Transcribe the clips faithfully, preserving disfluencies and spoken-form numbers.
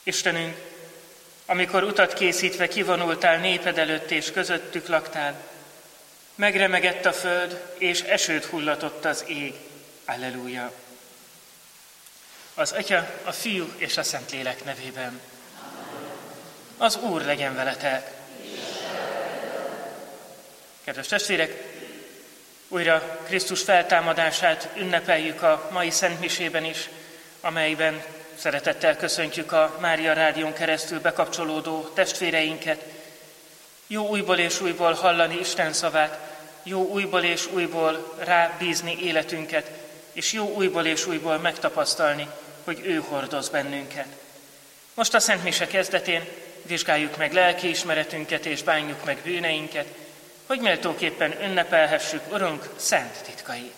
Istenünk, amikor utat készítve kivonultál néped előtt és közöttük laktál, megremegett a föld, és esőt hullatott az ég. Alleluja! Az Atya, a Fiú és a Szentlélek nevében. Az Úr legyen veletek! Kedves testvérek, újra Krisztus feltámadását ünnepeljük a mai szentmisében is, amelyben szeretettel köszöntjük a Mária Rádión keresztül bekapcsolódó testvéreinket. Jó újból és újból hallani Isten szavát, jó újból és újból rábízni életünket, és jó újból és újból megtapasztalni, hogy ő hordoz bennünket. Most a Szent Mise kezdetén vizsgáljuk meg lelkiismeretünket és bánjuk meg bűneinket, hogy méltóképpen ünnepelhessük Urunk szent titkait.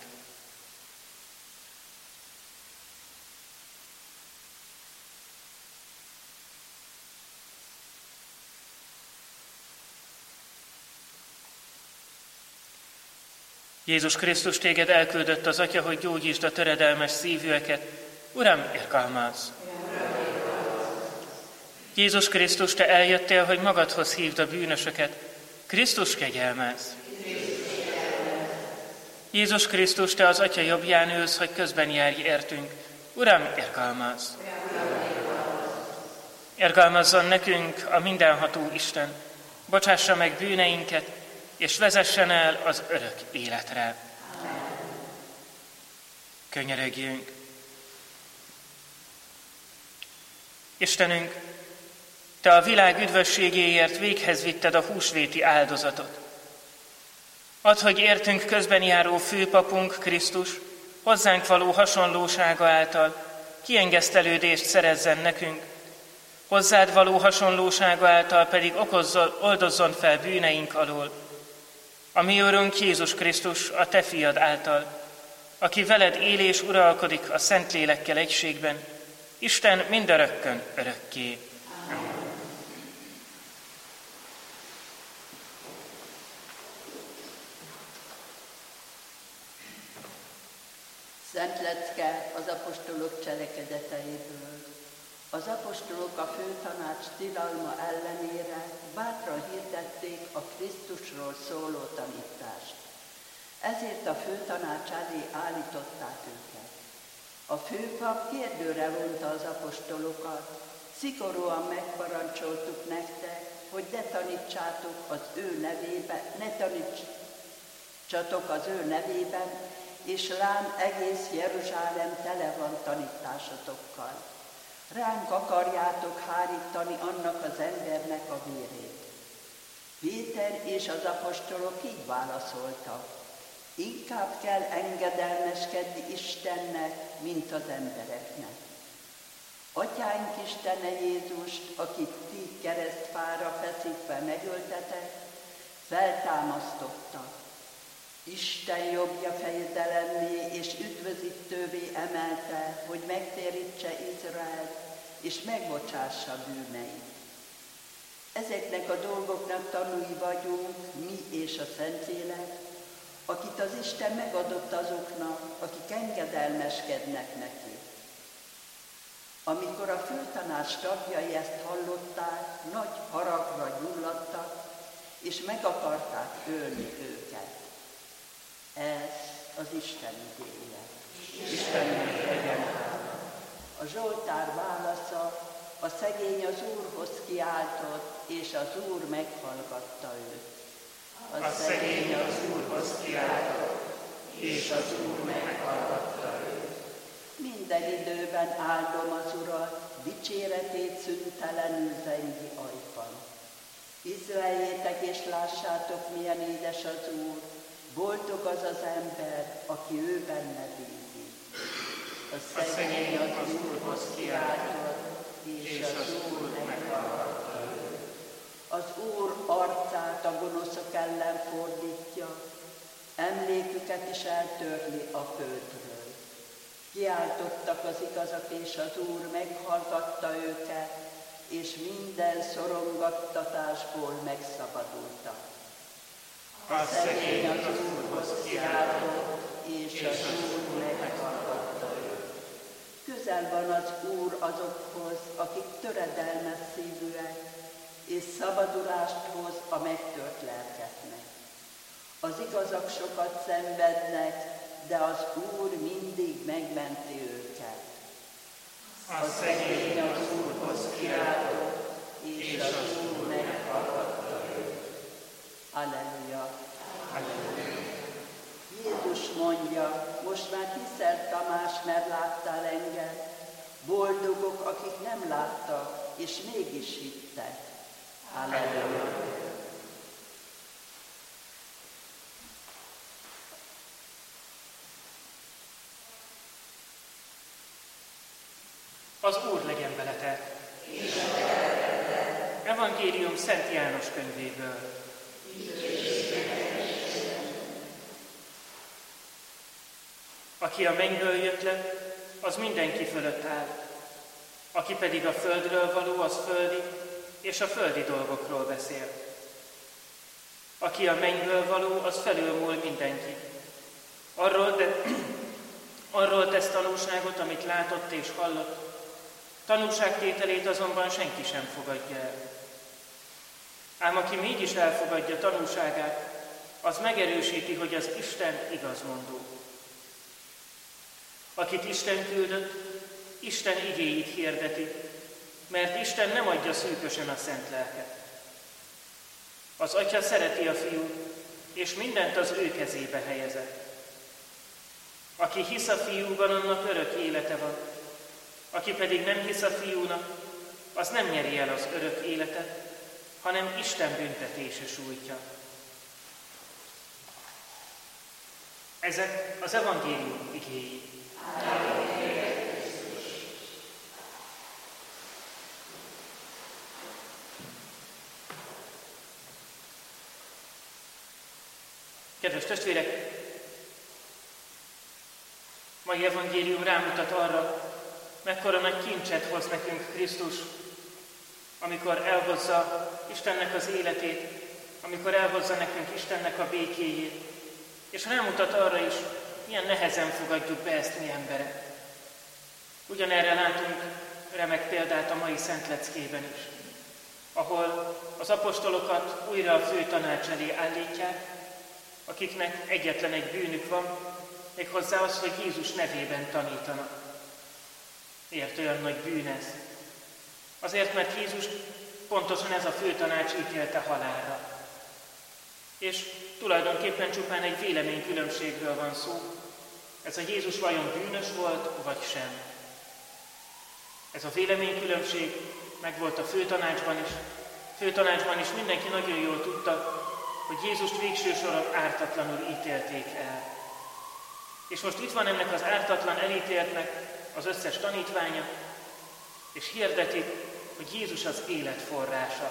Jézus Krisztus, téged elküldött az Atya, hogy gyógyítsd a töredelmes szívűeket. Uram, irgalmazz! Jézus Krisztus, te eljöttél, hogy magadhoz hívd a bűnösöket. Krisztus, kegyelmezz! Jézus Krisztus, te az Atya jobbján ülsz, hogy közben járj értünk. Uram, irgalmazz! Irgalmazzon nekünk a mindenható Isten, bocsássa meg bűneinket, és vezessen el az örök életre. Könyörögjünk! Istenünk, te a világ üdvösségéért véghez vitted a húsvéti áldozatot. Add, hogy értünk közben járó főpapunk Krisztus hozzánk való hasonlósága által kiengesztelődést szerezzen nekünk, hozzád való hasonlósága által pedig okozzon, oldozzon fel bűneink alól. A mi Urunk Jézus Krisztus, a te fiad által, aki veled él és uralkodik a Szentlélekkel egységben, Isten mindörökkön örökké. Amen. Szent lecke az apostolok cselekedeteiből. Az apostolok a főtanács tilalma ellenére bátran hirdették a Krisztusról szóló tanítást. Ezért a főtanács elé állították őket. A főpap kérdőre vonta az apostolokat, szigorúan megparancsoltuk nektek, hogy ne tanítsátok az ő nevében, ne tanítsatok az ő nevében, és lám egész Jeruzsálem tele van tanításotokkal. Ránk akarjátok hárítani annak az embernek a vérét. Péter és az apostolok így válaszoltak: inkább kell engedelmeskedni Istennek, mint az embereknek. Atyánk Istene Jézust, akit ti keresztfára feszítve megöltetek, feltámasztotta. Isten jobbja fejedelemné és üdvözítővé emelte, hogy megtérítse Izraelt, és megbocsássa bűneit. Ezeknek a dolgoknak tanúi vagyunk, mi és a Szentlélek, akit az Isten megadott azoknak, akik engedelmeskednek neki. Amikor a főtanács tagjai ezt hallották, nagy haragra gyulladtak, és meg akarták ölni őket. Ez az Isten igéje. Istennek legyen hála. A Zsoltár válasza: a szegény az Úrhoz kiáltott, és az Úr meghallgatta őt. A, a szegény az Úrhoz kiáltott, és az Úr meghallgatta őt. Minden időben áldom az Urat, dicséretét szüntelenül zengi ajkban. Izraeljétek és lássátok, milyen édes az Úr, boldog az az ember, aki ő benne bízik. A szegény az Úrhoz kiáltott, és az Úr meghallgatta őt. Az Úr arcát a gonoszok ellen fordítja, emléküket is eltörli a földről. Kiáltottak az igazak, és az Úr meghallgatta őket, és minden szorongattatásból megszabadultak. A szegény az Úrhoz kiáltott, és az Úr meghallgatta őt. Közel közel van az Úr azokhoz, akik töredelmes szívűek, és szabadulást hoz a megtört lelkeknek. Az igazak sokat szenvednek, de az Úr mindig megmenti őket. A szegény az Úrhoz kiáltott, és az Úr meghallgatta őt. Alleluja! Alleluja! Jézus mondja, most már hiszel, Tamás, mert láttál engem. Boldogok, akik nem láttak, és mégis hittek. Alleluja! Az Úr legyen veletek! Evangélium Szent János könyvéből. Aki a mennyből jött le, az mindenki fölött áll. Aki pedig a földről való, az földi, és a földi dolgokról beszél. Aki a mennyből való, az felülmúl mindenki. Arról, de, arról tesz tanúságot, amit látott és hallott, tanúságtételét azonban senki sem fogadja el. Ám aki mégis elfogadja tanúságát, az megerősíti, hogy az Isten igazmondó. Akit Isten küldött, Isten igéit hirdeti, mert Isten nem adja szűkösen a szent lelket. Az Atya szereti a Fiút, és mindent az ő kezébe helyezett. Aki hisz a Fiúban, annak örök élete van. Aki pedig nem hisz a Fiúnak, az nem nyeri el az örök életet, hanem Isten büntetése sújtja. Ezek az evangélium igéi. Kedves testvérek, mai evangélium rámutat arra, mekkora nagy kincset hoz nekünk Krisztus, amikor elhozza Istennek az életét, amikor elhozza nekünk Istennek a békéjét, és rámutat arra is, milyen nehezen fogadjuk be ezt mi emberek. Ugyanerre látunk remek példát a mai szentleckében is, ahol az apostolokat újra a fő tanács elé állítják, akiknek egyetlen egy bűnük van, méghozzá az, hogy Jézus nevében tanítanak. Miért olyan nagy bűn ez? Azért, mert Jézus pontosan ez a főtanács ítélte halálra. És tulajdonképpen csupán egy véleménykülönbségről van szó. Ez a Jézus vajon bűnös volt, vagy sem? Ez a véleménykülönbség megvolt a főtanácsban is. Főtanácsban is mindenki nagyon jól tudta, hogy Jézust végső soron ártatlanul ítélték el. És most itt van ennek az ártatlan elítéltnek az összes tanítványa, és hirdetik, hogy Jézus az élet forrása.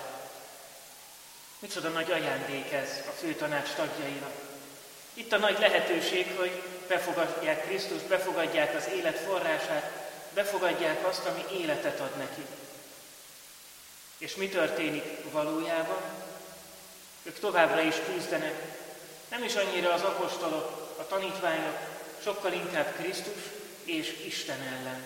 Micsoda nagy ajándék ez a főtanács tagjainak. Itt a nagy lehetőség, hogy befogadják Krisztust, befogadják az élet forrását, befogadják azt, ami életet ad neki. És mi történik valójában? Ők továbbra is küzdenek, nem is annyira az apostolok, a tanítványok, sokkal inkább Krisztus és Isten ellen.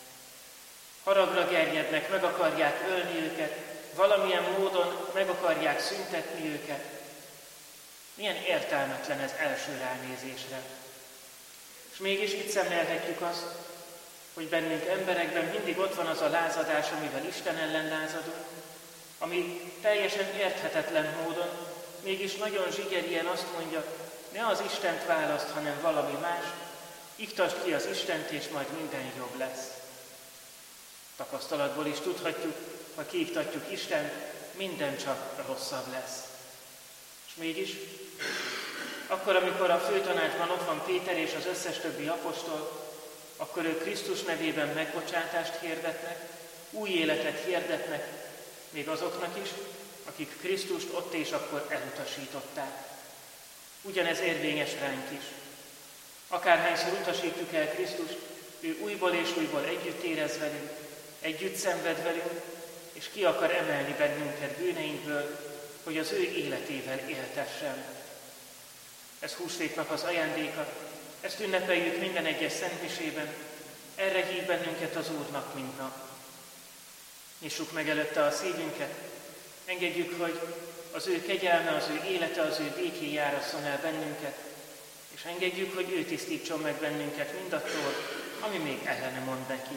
Haragra gerjednek, meg akarják ölni őket, valamilyen módon meg akarják szüntetni őket. Milyen értelmetlen ez első ránézésre. És mégis itt szemlélhetjük azt, hogy bennünk emberekben mindig ott van az a lázadás, amivel Isten ellen lázadunk, ami teljesen érthetetlen módon, mégis nagyon zsigerien azt mondja, ne az Istent választ, hanem valami más, iktasd ki az Istent, és majd minden jobb lesz. Tapasztalatból is tudhatjuk, ha kiiktatjuk Istent, minden csak rosszabb lesz. És mégis, akkor, amikor a főtanácsban ott van Péter és az összes többi apostol, akkor ők Krisztus nevében megbocsátást hirdetnek, új életet hirdetnek, még azoknak is, akik Krisztust ott és akkor elutasították. Ugyanez érvényes ránk is. Akárhányszor utasítjuk el Krisztust, ő újból és újból együtt érez velünk, együtt szenved velünk, és ki akar emelni bennünket bűneinkből, hogy az ő életével éltessen. Ez húsvétnak az ajándéka, ezt ünnepeljük minden egyes szentmisében, Erre hív bennünket az Úr nap mint nap. Nyissuk meg előtte a szívünket, engedjük, hogy az ő kegyelme, az ő élete, az ő békéje árasszon el bennünket, és engedjük, hogy ő tisztítson meg bennünket mindattól, ami még ellene mond neki.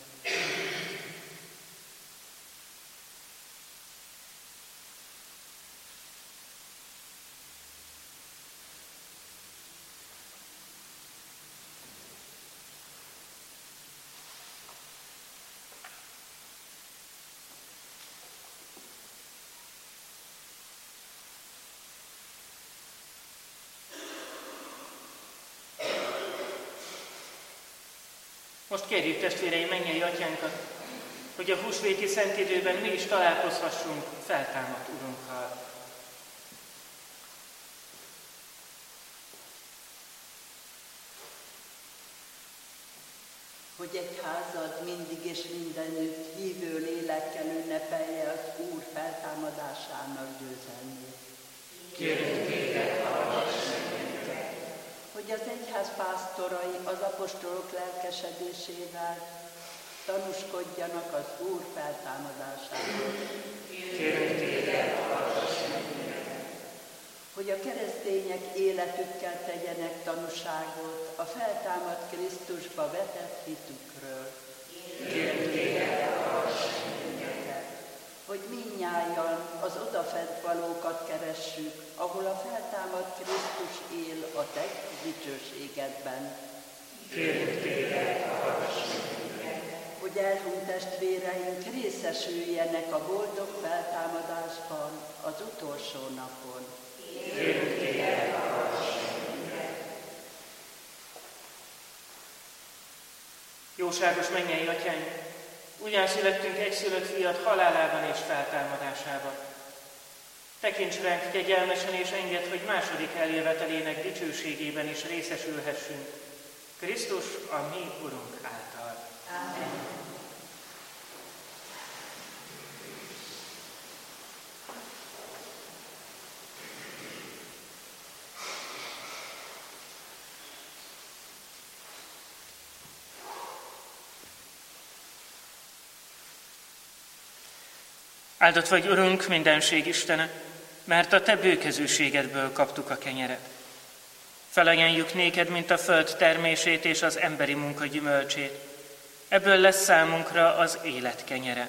Most kérjük testvéreim mennyei atyánkat, hogy a húsvéti szentidőben mi is találkozhassunk feltámadt Urunkkal. Hogy egy házad mindig és mindenütt hívő lélekkel ünnepelje az Úr feltámadásának győzelmét. Kérjük téged, hallgass meg! Hogy az egyház pásztorai az apostolok lelkesedésével tanúskodjanak az Úr feltámadásáról. Kérjük téged, hallgass meg! Hogy a keresztények életükkel tegyenek tanúságot a feltámadt Krisztusba vetett hitükről. Kérjük téged, hallgass meg! Hogy mindnyájan az odafent valókat keressük, ahol a feltámadt Krisztus él a te dicsőségedben. Kérjük téged, hallgass meg! Hogy elhunyt testvéreink részesüljenek a boldog feltámadásban az utolsó napon. Kérjük téged, hallgass meg! Jóságos mennyei atyánk, ugyan születtünk egyszülött fiat halálában és feltámadásában. Tekints ránk kegyelmesen és engedd, hogy második eljövetelének dicsőségében is részesülhessünk. Krisztus a mi Urunk által. Amen. Áldott vagy, Urunk, mindenség Istene, mert a te bőkezűségedből kaptuk a kenyeret. Felajánljuk néked, mint a föld termését és az emberi munka gyümölcsét. Ebből lesz számunkra az élet kenyere.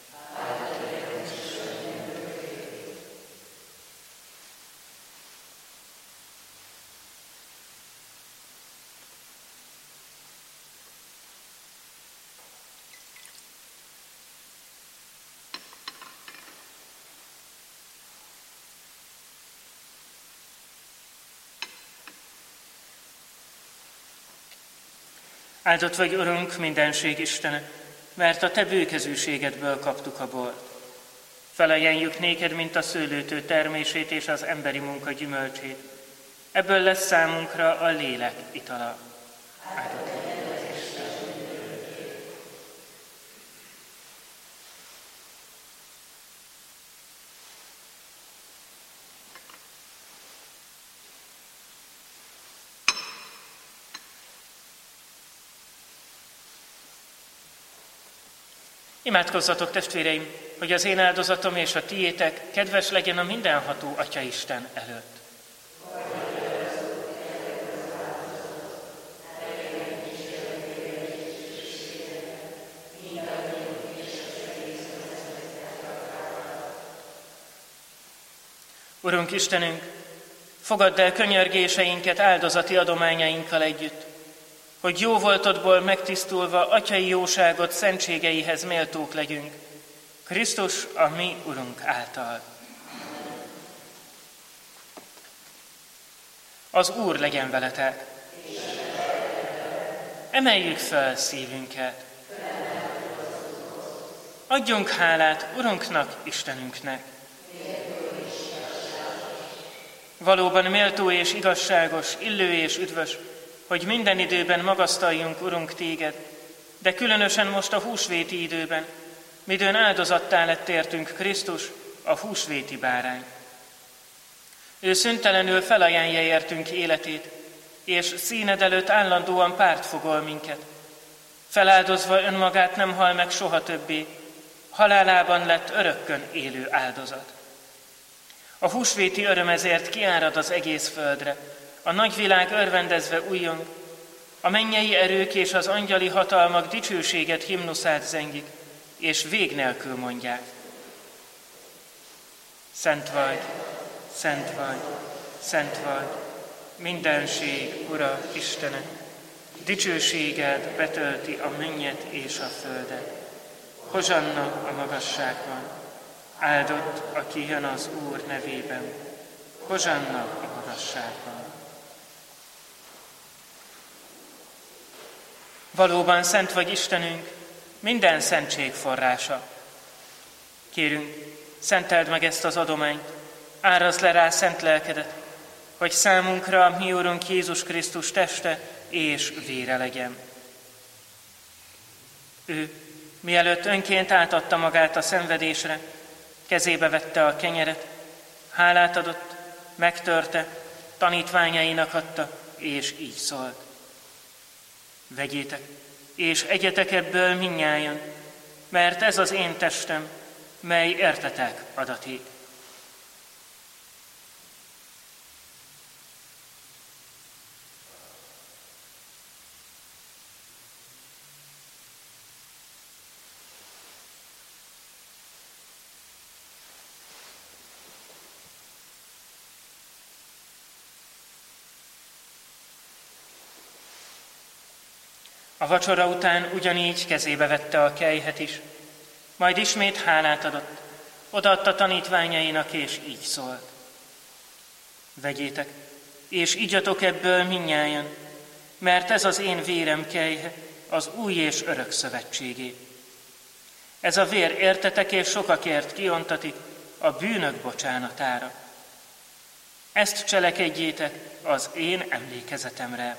Áldott vagy, Urunk, mindenség Istene, mert a te bőkezűségedből kaptuk a bort. Felajánljuk néked, mint a szőlőtő termését és az emberi munka gyümölcsét. Ebből lesz számunkra a lélek itala. Áldott vagy. Imádkozzatok, testvéreim, hogy az én áldozatom és a tiétek kedves legyen a mindenható Atyaisten előtt. Urunk Istenünk, fogadd el könyörgéseinket áldozati adományainkkal együtt, hogy jó voltodból megtisztulva atyai jóságot szentségeihez méltók legyünk, Krisztus a mi Urunk által. Az Úr legyen veletek! Emeljük fel szívünket! Adjunk hálát Urunknak, Istenünknek! Valóban méltó és igazságos, illő és üdvös, hogy minden időben magasztaljunk, Urunk, téged, de különösen most a húsvéti időben, midőn áldozattá lett értünk Krisztus, a húsvéti bárány. Ő szüntelenül felajánlja értünk életét, és színed előtt állandóan pártfogol minket. Feláldozva önmagát nem hal meg soha többé, halálában lett örökkön élő áldozat. A húsvéti öröm ezért kiárad az egész földre, a nagyvilág örvendezve újjong, a mennyei erők és az angyali hatalmak dicsőséget himnuszát zengik, és vég nélkül mondják. Szent vagy, szent vagy, szent vagy, mindenség, Ura, Istene, dicsőséged betölti a mennyet és a földet. Hozsanna a magasságban, áldott, aki jön az Úr nevében. Hozsanna a magasságban. Valóban szent vagy Istenünk, minden szentség forrása. Kérünk, szenteld meg ezt az adományt, árazd le rá szent lelkedet, hogy számunkra mi Úrunk Jézus Krisztus teste és vére legyen. Ő, mielőtt önként átadta magát a szenvedésre, kezébe vette a kenyeret, hálát adott, megtörte, tanítványainak adta, és így szólt. Vegyétek, és egyetek ebből mindnyájan, mert ez az én testem, mely értetek adaték. A vacsora után ugyanígy kezébe vette a kelyhet is, majd ismét hálát adott, odaadta tanítványainak, és így szólt. Vegyétek, és igyatok ebből mindnyájan, mert ez az én vérem kelyhe, az új és örök szövetségé. Ez a vér értetek és sokakért kiontatik a bűnök bocsánatára. Ezt cselekedjétek az én emlékezetemre.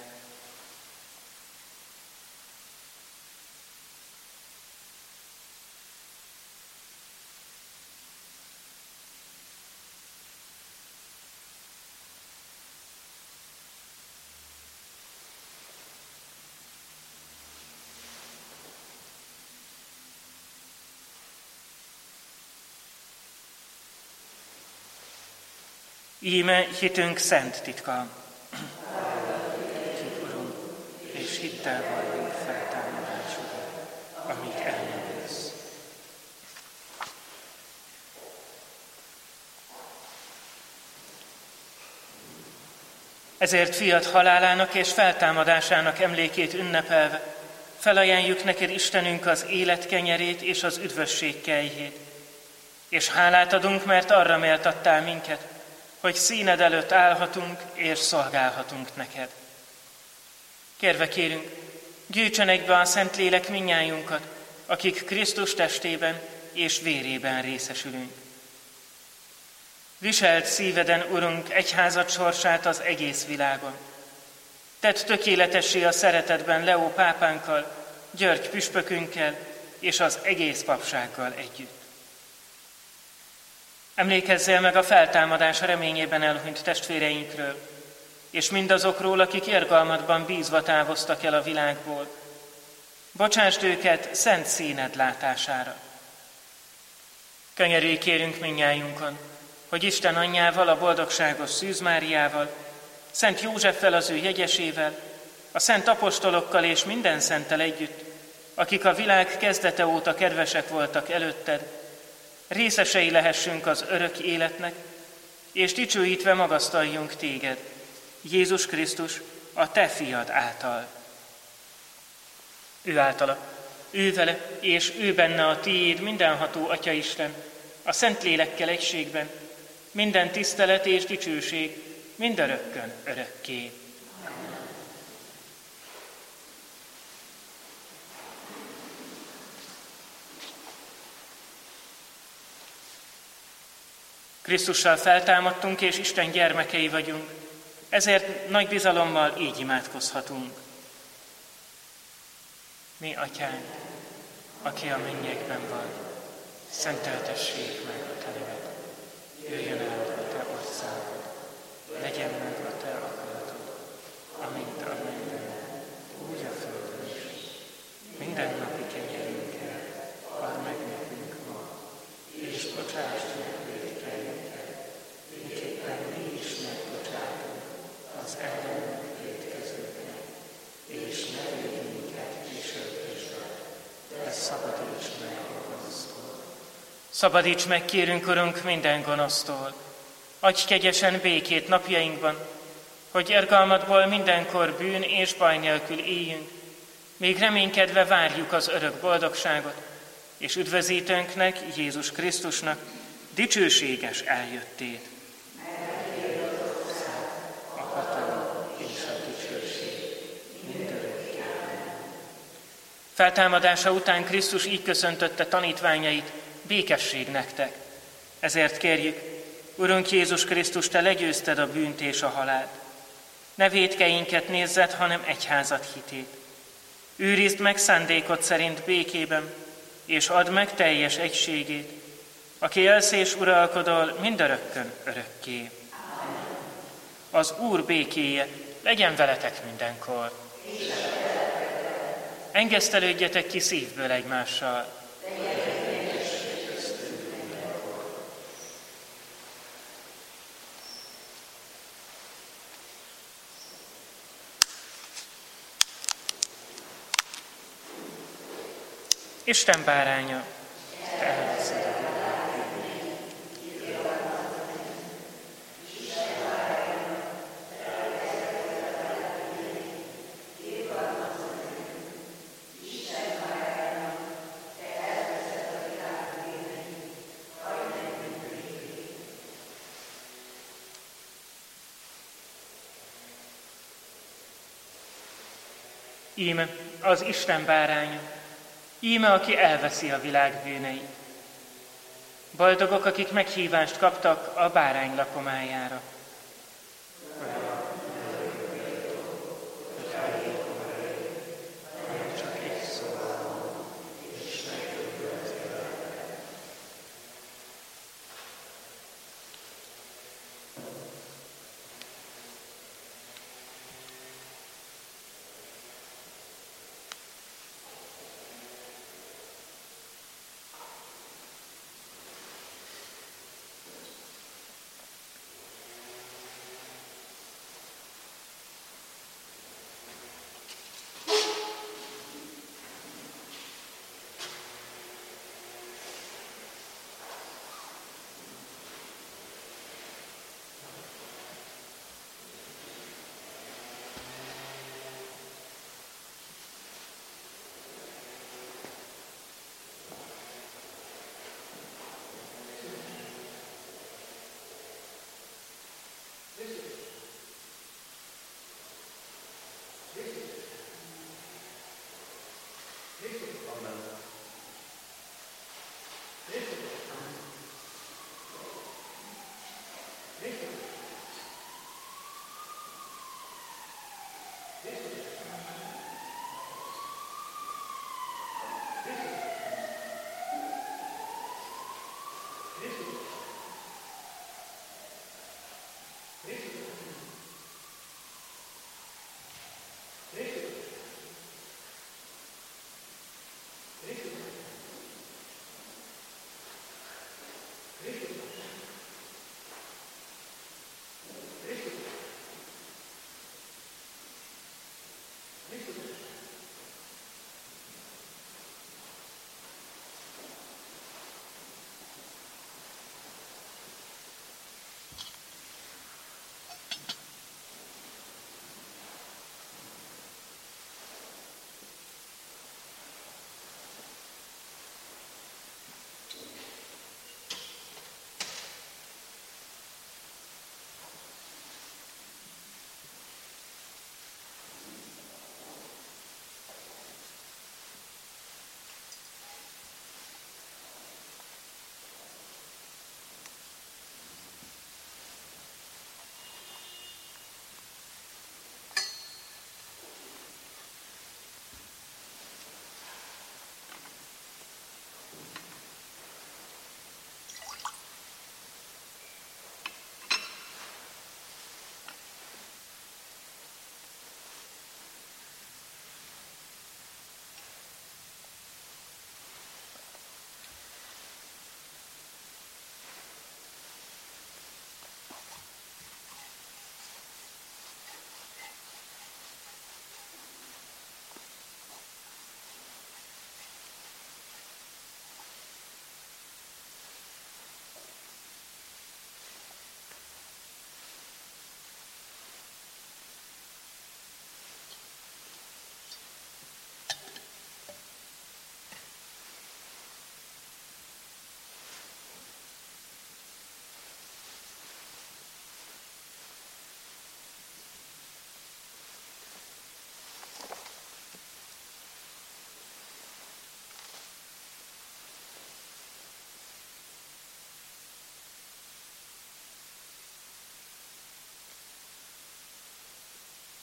Íme hitünk szent titka. Hitjük, Urunk, és hittel valljuk feltámadásodat, amíg el nem jössz. Ezért fiad halálának és feltámadásának emlékét ünnepelve, felajánljuk neked, Istenünk, az élet kenyerét és az üdvösség kelyhét. És hálát adunk, mert arra méltattál minket, hogy színed előtt állhatunk és szolgálhatunk neked. Kérve kérünk, gyűjtsen egybe a Szentlélek mindnyájunkat, akik Krisztus testében és vérében részesülünk. Viselt szíveden, Urunk, egyházad sorsát az egész világon. Tedd tökéletessé a szeretetben Leó pápánkkal, György püspökünkkel és az egész papsággal együtt. Emlékezzél meg a feltámadás reményében elhunyt testvéreinkről, és mindazokról, akik irgalmadban bízva távoztak el a világból. Bocsásd őket szent színed látására. Könyörülj kérünk mindnyájunkon, hogy Isten anyjával, a boldogságos Szűz Máriával, Szent Józseffel, az ő jegyesével, a szent apostolokkal és minden szenttel együtt, akik a világ kezdete óta kedvesek voltak előtted, részesei lehessünk az örök életnek, és dicsőítve magasztaljunk téged, Jézus Krisztus, a te fiad által. Ő általa, ő vele, és ő benne a tiéd mindenható Atyaisten, a Szentlélekkel egységben, minden tisztelet és dicsőség, mindörökkön örökké. Krisztussal feltámadtunk, és Isten gyermekei vagyunk, ezért nagy bizalommal így imádkozhatunk. Mi, Atyánk, aki a mennyekben vagy, szenteltessék meg a te neved. Jöjjön el a te országod, legyen meg a te akaratod, amint a mennyben, úgy a földön is. Szabadíts meg, kérünk, Urunk, minden gonosztól. Adj kegyesen békét napjainkban, hogy irgalmadból mindenkor bűn és baj nélkül éljünk, még reménykedve várjuk az örök boldogságot, és üdvözítőnknek, Jézus Krisztusnak dicsőséges eljöttét. A hatalom és a dicsőség mindörökké. Feltámadása után Krisztus így köszöntötte tanítványait: békesség nektek. Ezért kérjük, Urunk Jézus Krisztus, Te legyőzted a bűnt és a halált. Ne vétkeinket nézzed, hanem egyházad hitét. Őrizd meg szándékod szerint békében, és add meg teljes egységét, aki élsz és uralkodol mindörökkön örökké. Az Úr békéje legyen veletek mindenkor. Engesztelődjetek ki szívből egymással. Isten báránya, Te elveszed a világ bűneit. Íme az Isten báránya, íme, aki elveszi a világ bűneit. Boldogok, akik meghívást kaptak a bárány lakomájára.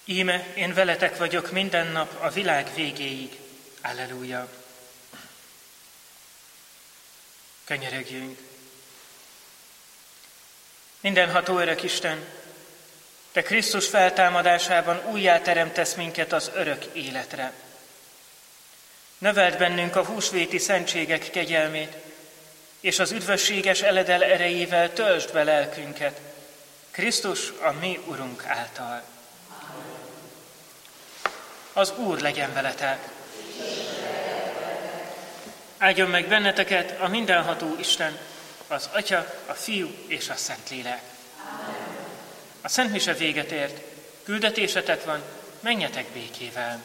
Íme én veletek vagyok minden nap a világ végéig. Alleluja! Könyörögjünk! Mindenható örök Isten, Te Krisztus feltámadásában újjáteremtesz minket az örök életre. Növeld bennünk a húsvéti szentségek kegyelmét, és az üdvösséges eledel erejével töltsd be lelkünket, Krisztus a mi Urunk által. Az Úr legyen veletek! Áldjon meg benneteket a mindenható Isten, az Atya, a Fiú és a Szentlélek. A Szent Mise véget ért, küldetésetek van, menjetek békével.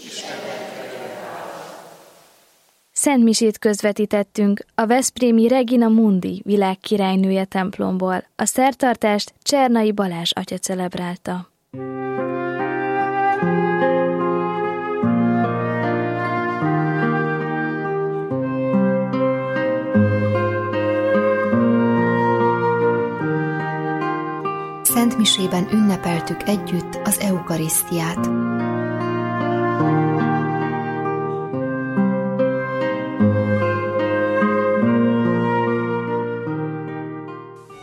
Szent misét közvetítettünk a veszprémi Regina Mundi világkirálynője templomból. A szertartást Csernai Balázs atya celebrálta. Szent misében ünnepeltük együtt az eukarisztiát.